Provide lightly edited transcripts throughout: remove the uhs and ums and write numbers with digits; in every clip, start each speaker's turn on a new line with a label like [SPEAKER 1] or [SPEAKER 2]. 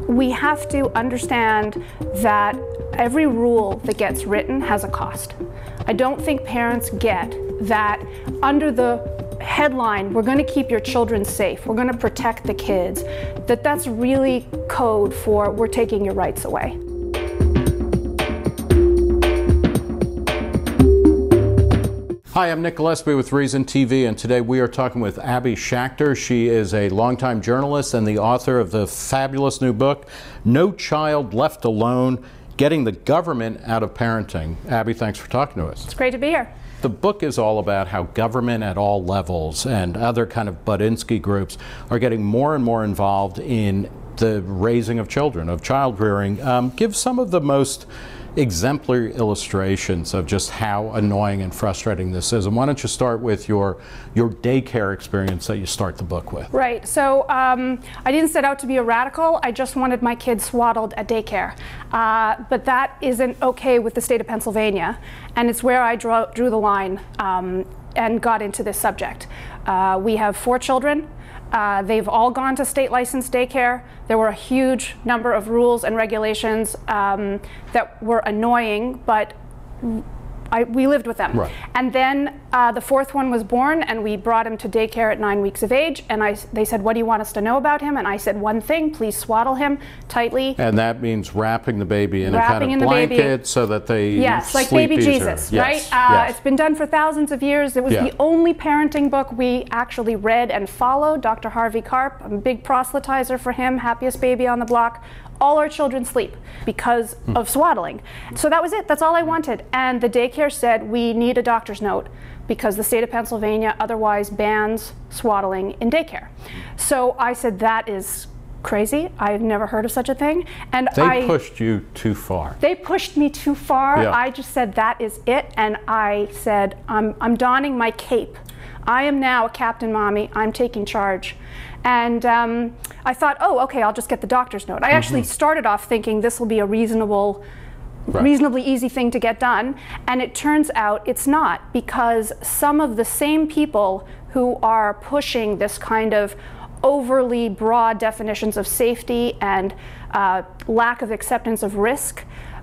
[SPEAKER 1] We have to understand that every rule that gets written has a cost. I don't think parents get that under the headline, we're going to keep your children safe, we're going to protect the kids, that's really code for we're taking your rights away.
[SPEAKER 2] Hi, I'm Nick Gillespie with Reason TV, and today we are talking with Abby Schachter. She is a longtime journalist and the author of the fabulous new book, No Child Left Alone, Getting the Government Out of Parenting. Abby, thanks for talking to us.
[SPEAKER 1] It's great to be here.
[SPEAKER 2] The book is all about how government at all levels and other kind of Budinsky groups are getting more and more involved in the raising of children, of child rearing. Give some of the most exemplary illustrations of just how annoying and frustrating this is. And why don't you start with your daycare experience that you start the book with?
[SPEAKER 1] Right. So I didn't set out to be a radical. I just wanted my kids swaddled at daycare. But that isn't okay with the state of Pennsylvania. And it's where I drew the line and got into this subject. We have 4 children. They've all gone to state licensed daycare. There were a huge number of rules and regulations that were annoying, but we lived with them.
[SPEAKER 2] Right.
[SPEAKER 1] And then the 4th one was born, and we brought him to daycare at 9 weeks of age. And they said, "What do you want us to know about him?" And I said, "One thing, please swaddle him tightly."
[SPEAKER 2] And that means wrapping the baby in a kind of blanket so that they
[SPEAKER 1] yes, like
[SPEAKER 2] sleep
[SPEAKER 1] baby
[SPEAKER 2] easier.
[SPEAKER 1] Jesus,
[SPEAKER 2] yes.
[SPEAKER 1] right?
[SPEAKER 2] Yes.
[SPEAKER 1] It's been done for thousands of years. It was the only parenting book we actually read and followed. Dr. Harvey Karp, I'm a big proselytizer for him, happiest baby on the block. All our children sleep because of swaddling. So that was it. That's all I wanted. And the daycare said, we need a doctor's note because the state of Pennsylvania otherwise bans swaddling in daycare. So I said, that is crazy. I've never heard of such a thing. And
[SPEAKER 2] they pushed you too far.
[SPEAKER 1] They pushed me too far.
[SPEAKER 2] Yeah.
[SPEAKER 1] I just said, that is it. And I said, I'm donning my cape. I am now a Captain Mommy. I'm taking charge. And I thought, oh, okay, I'll just get the doctor's note. I actually started off thinking this will be a reasonably easy thing to get done. And it turns out it's not, because some of the same people who are pushing this kind of overly broad definitions of safety and lack of acceptance of risk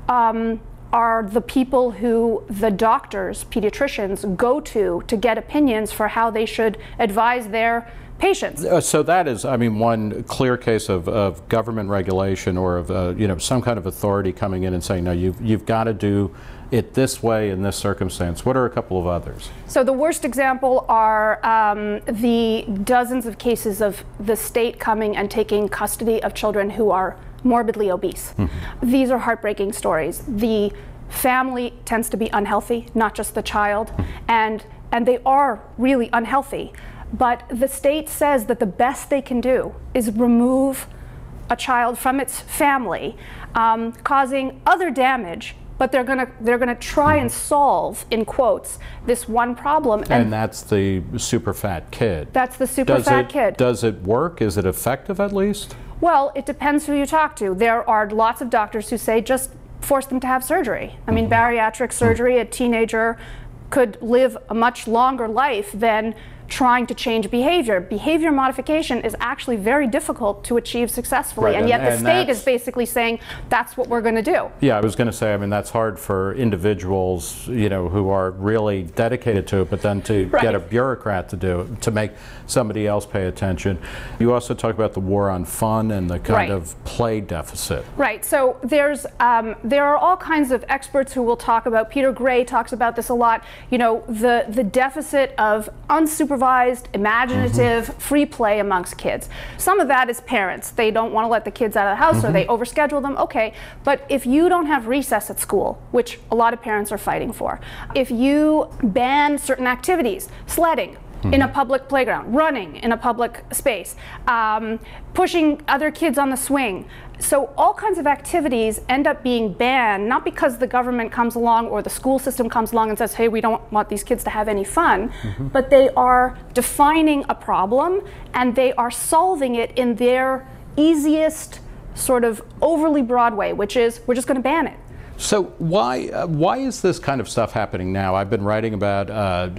[SPEAKER 1] are the people who the doctors, pediatricians, go to get opinions for how they should advise their patients.
[SPEAKER 2] So that is, I mean, one clear case of government regulation or of some kind of authority coming in and saying, no, you've got to do it this way in this circumstance. What are a couple of others? So
[SPEAKER 1] the worst example are the dozens of cases of the state coming and taking custody of children who are morbidly obese. These are heartbreaking stories. The family tends to be unhealthy, not just the child, and they are really unhealthy. But the state says that the best they can do is remove a child from its family, causing other damage. But they're gonna try and solve, in quotes, this one problem.
[SPEAKER 2] And that's the super fat kid.
[SPEAKER 1] That's the super fat kid.
[SPEAKER 2] Does it work? Is it effective at least?
[SPEAKER 1] Well, it depends who you talk to. There are lots of doctors who say just force them to have surgery. I mean, bariatric surgery, a teenager could live a much longer life than trying to change behavior. Behavior modification is actually very difficult to achieve successfully, and yet the state is basically saying that's what we're going to do.
[SPEAKER 2] Yeah, I was going to say, I mean, that's hard for individuals, who are really dedicated to it, but then to get a bureaucrat to do it, to make somebody else pay attention. You also talk about the war on fun and the kind of play deficit. Right.
[SPEAKER 1] So there are all kinds of experts who will talk about. Peter Gray talks about this a lot. The deficit of unsupervised, imaginative, free play amongst kids. Some of that is parents. They don't want to let the kids out of the house, or they overschedule them. Okay, but if you don't have recess at school, which a lot of parents are fighting for, if you ban certain activities, sledding, in a public playground, running in a public space, pushing other kids on the swing. So all kinds of activities end up being banned, not because the government comes along or the school system comes along and says, hey, we don't want these kids to have any fun, but they are defining a problem and they are solving it in their easiest sort of overly broad way, which is we're just going to ban it.
[SPEAKER 2] So why is this kind of stuff happening now? I've been writing about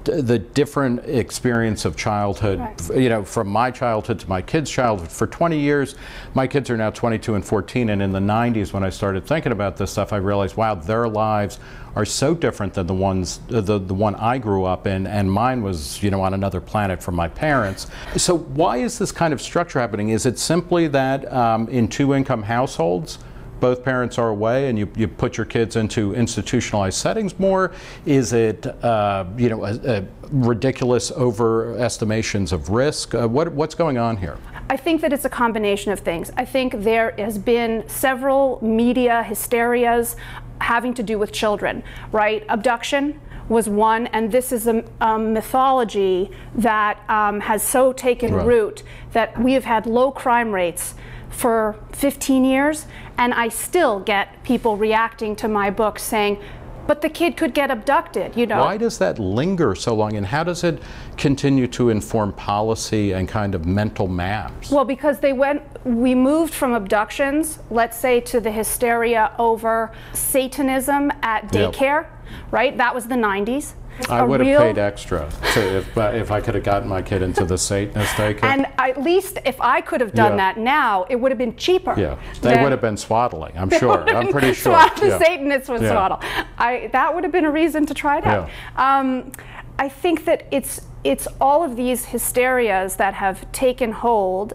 [SPEAKER 2] the different experience of childhood, you know, from my childhood to my kids' childhood. For 20 years, my kids are now 22 and 14, and in the 90s when I started thinking about this stuff, I realized, wow, their lives are so different than the one I grew up in, and mine was, you know, on another planet from my parents. So why is this kind of structure happening? Is it simply that in two-income households, both parents are away and you put your kids into institutionalized settings more? Is it you know, a ridiculous overestimations of risk? What's going on here?
[SPEAKER 1] I think that it's a combination of things. I think there has been several media hysterias having to do with children, right? Abduction was one, and this is a mythology that has so taken root that we have had low crime rates for 15 years, and I still get people reacting to my book saying, but the kid could get abducted, you know.
[SPEAKER 2] Why does that linger so long, and how does it continue to inform policy and kind of mental maps?
[SPEAKER 1] Well, because we moved from abductions, let's say, to the hysteria over Satanism at daycare, right? That was the 90s.
[SPEAKER 2] I would have paid extra if I could have gotten my kid into the Satanist daycare.
[SPEAKER 1] And at least if I could have done that now, it would have been cheaper.
[SPEAKER 2] Yeah, they would have been swaddling, I'm sure. I'm pretty sure.
[SPEAKER 1] The Satanists would swaddle. That would have been a reason to try it out. I think that it's all of these hysterias that have taken hold,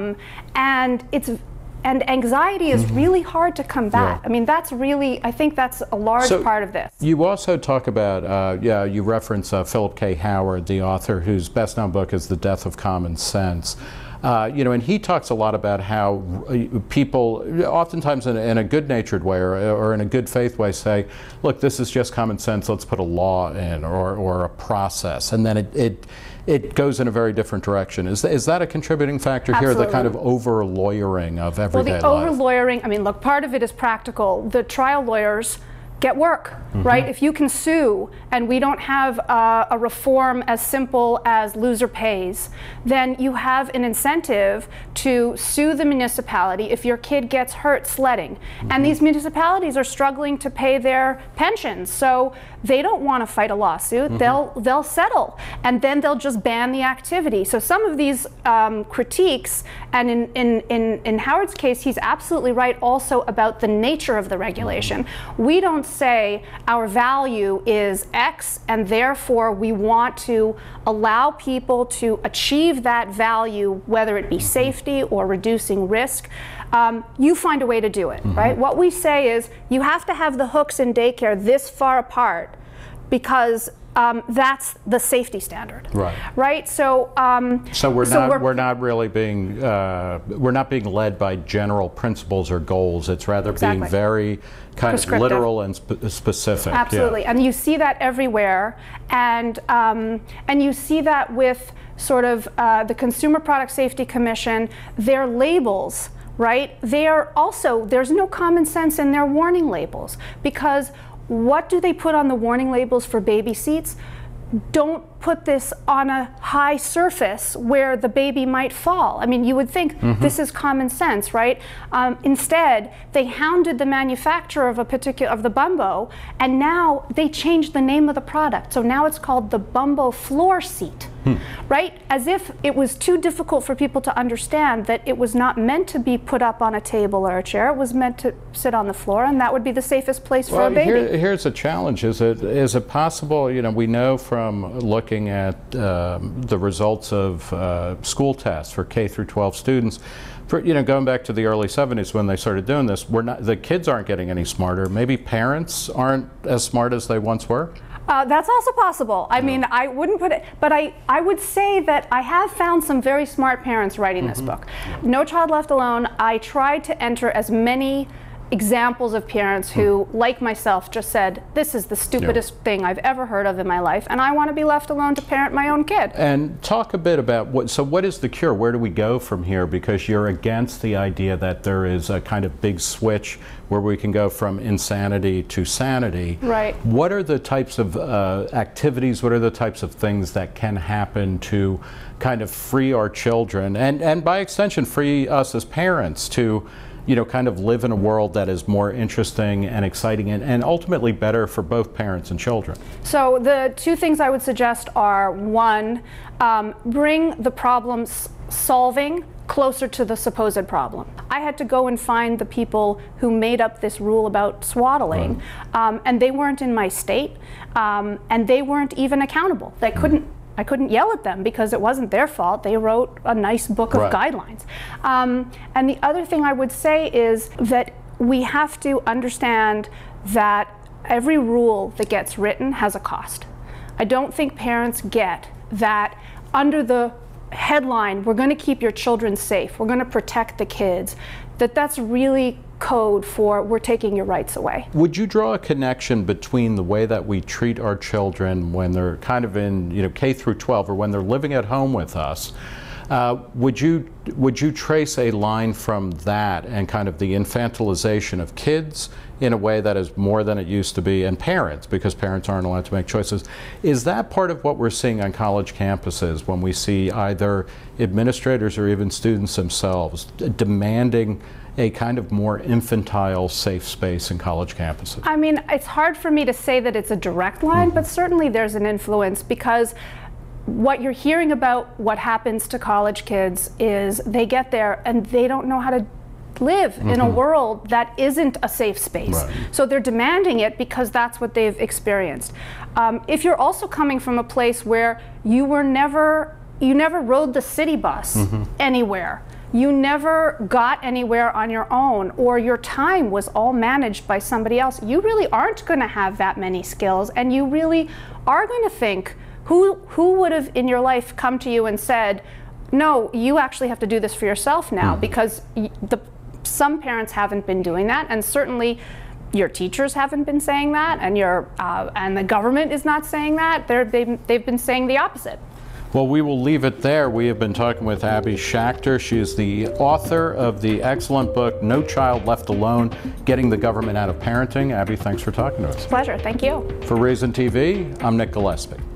[SPEAKER 1] and anxiety is really hard to combat. I mean, that's really, I think that's a large part of this.
[SPEAKER 2] You also talk about, you reference Philip K. Howard, the author whose best-known book is The Death of Common Sense. You know, and he talks a lot about how people, oftentimes in a good-natured way or in a good faith way, say, look, this is just common sense, let's put a law in or a process. And then it goes in a very different direction. Is that a contributing factor here, the kind of over-lawyering of everyday life?
[SPEAKER 1] Well, the over-lawyering, I mean, look, part of it is practical. The trial lawyers get work, right? If you can sue and we don't have a reform as simple as loser pays, then you have an incentive to sue the municipality if your kid gets hurt sledding. And these municipalities are struggling to pay their pensions, so they don't want to fight a lawsuit. They'll settle, and then they'll just ban the activity. So some of these critiques, and in Howard's case, he's absolutely right also about the nature of the regulation. We don't say our value is X, and therefore we want to allow people to achieve that value, whether it be safety or reducing risk. You find a way to do it, right? What we say is you have to have the hooks in daycare this far apart because that's the safety standard, right? So,
[SPEAKER 2] so we're not really being we're not being led by general principles or goals. It's rather being very kind of literal and specific.
[SPEAKER 1] Absolutely, and you see that everywhere, and you see that with sort of the Consumer Product Safety Commission, their labels. Right? They are also, there's no common sense in their warning labels, because what do they put on the warning labels for baby seats? Don't put this on a high surface where the baby might fall. I mean, you would think this is common sense, right? Instead, they hounded the manufacturer of the Bumbo, and now they changed the name of the product. So now it's called the Bumbo floor seat. Right? As if it was too difficult for people to understand that it was not meant to be put up on a table or a chair. It was meant to sit on the floor, and that would be the safest place for a baby.
[SPEAKER 2] Here's a challenge. Is it possible, you know, we know from looking at the results of school tests for K through 12 students, you know, going back to the early 70s when they started doing this, the kids aren't getting any smarter. Maybe parents aren't as smart as they once were?
[SPEAKER 1] That's also possible. I mean, I wouldn't put it, but I would say that I have found some very smart parents writing this book. No Child Left Alone, I tried to enter as many examples of parents who, like myself, just said, this is the stupidest thing I've ever heard of in my life, and I want to be left alone to parent my own kid.
[SPEAKER 2] And talk a bit about what is the cure? Where do we go from here? Because you're against the idea that there is a kind of big switch where we can go from insanity to sanity.
[SPEAKER 1] Right.
[SPEAKER 2] What are the types of activities, what are the types of things that can happen to kind of free our children, and by extension free us as parents to kind of live in a world that is more interesting and exciting and ultimately better for both parents and children?
[SPEAKER 1] So the two things I would suggest are, one, bring the problem solving closer to the supposed problem. I had to go and find the people who made up this rule about swaddling, and they weren't in my state, and they weren't even accountable. They couldn't. I couldn't yell at them because it wasn't their fault. They wrote a nice book of guidelines. And the other thing I would say is that we have to understand that every rule that gets written has a cost. I don't think parents get that under the headline, we're going to keep your children safe, we're going to protect the kids, that's really code for we're taking your rights away.
[SPEAKER 2] Would you draw a connection between the way that we treat our children when they're kind of in K through 12 or when they're living at home with us? Would you trace a line from that and kind of the infantilization of kids in a way that is more than it used to be, and parents, because parents aren't allowed to make choices? Is that part of what we're seeing on college campuses when we see either administrators or even students themselves demanding a kind of more infantile safe space in college campuses?
[SPEAKER 1] I mean, it's hard for me to say that it's a direct line, but certainly there's an influence, because what you're hearing about what happens to college kids is they get there and they don't know how to live in a world that isn't a safe space. So they're demanding it because that's what they've experienced. If you're also coming from a place where you never rode the city bus anywhere, you never got anywhere on your own, or your time was all managed by somebody else, you really aren't going to have that many skills, and you really are going to think, who would have in your life come to you and said, no, you actually have to do this for yourself now, because some parents haven't been doing that, and certainly your teachers haven't been saying that, and and the government is not saying that. They've been saying the opposite.
[SPEAKER 2] Well, we will leave it there. We have been talking with Abby Schachter. She is the author of the excellent book, No Child Left Alone, Getting the Government Out of Parenting. Abby, thanks for talking to us.
[SPEAKER 1] Pleasure. Thank you.
[SPEAKER 2] For Reason TV, I'm Nick Gillespie.